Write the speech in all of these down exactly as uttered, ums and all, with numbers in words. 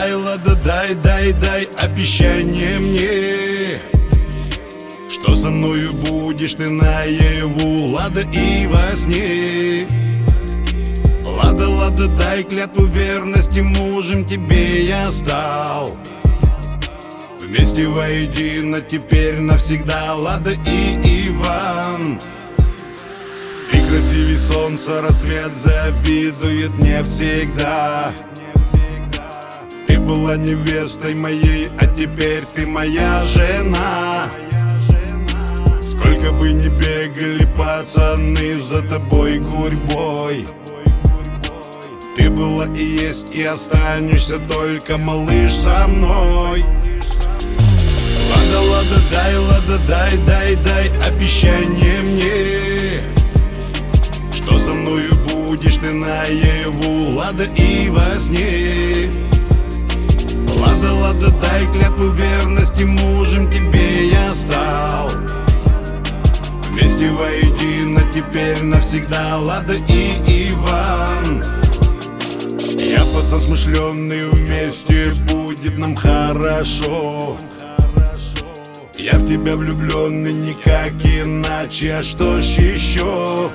дай, лада, дай, дай, дай обещание мне, что со мною будешь ты наяву, лада, и во сне. Лада, лада, дай клятву верности, мужем тебе я стал. Вместе воедино теперь навсегда, Лада и Иван. Ты красивей солнца, рассвет завидует мне всегда. Ты была невестой моей, а теперь ты моя жена. Сколько бы ни бегали пацаны за тобой гурьбой, ты была и есть, и останешься только, малыш, со мной. Лада, лада, дай, лада, дай, дай, дай обещание мне, что со мною будешь ты наяву, лада, и во сне. Лада, лада, дай клятву верности, мужем тебе я стал. Вместе воедино теперь навсегда, Лада и Иван. Я пацан смышленый, вместе будет нам хорошо. Я в тебя влюбленный, никак иначе, а что ж еще?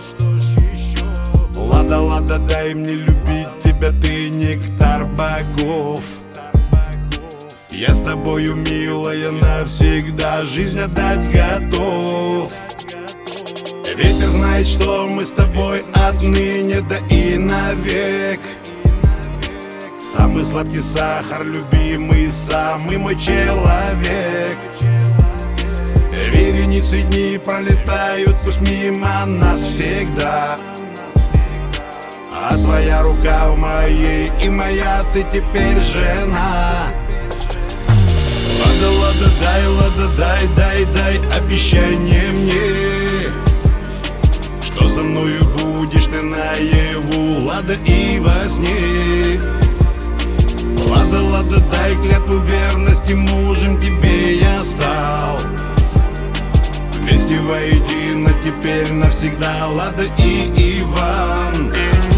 Лада, лада, дай мне любить тебя, ты нектар богов. Я с тобою, милая, навсегда жизнь отдать готов. Ветер знает, что мы с тобой отныне, да и навек. Самый сладкий сахар, любимый, самый мой человек. Вереницы дни пролетают, пусть мимо нас всегда, а твоя рука в моей, и моя ты теперь жена. Лада, лада, дай, лада, дай, дай, дай обещание мне, что со мною будешь ты наяву, Лада, и во сне. Лада, лада, дай клятву верности, мужем тебе я стал. Вместе воедино теперь навсегда, Лада и Иван.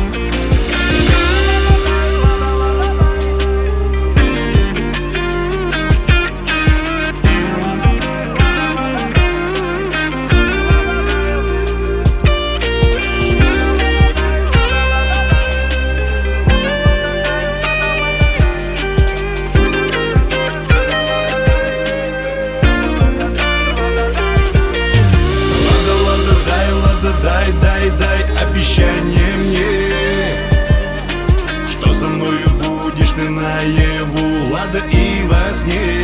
Обещание мне, что со мною будешь ты наяву, Лада, и во сне.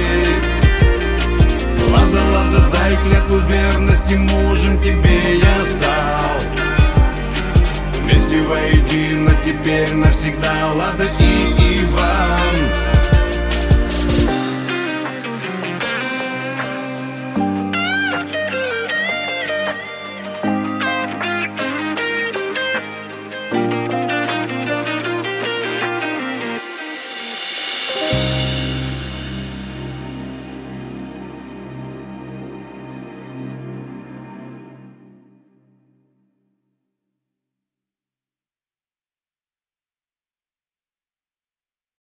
Лада, лада, дай клятву верности, мужем тебе я стал. Вместе воедино теперь навсегда, Лада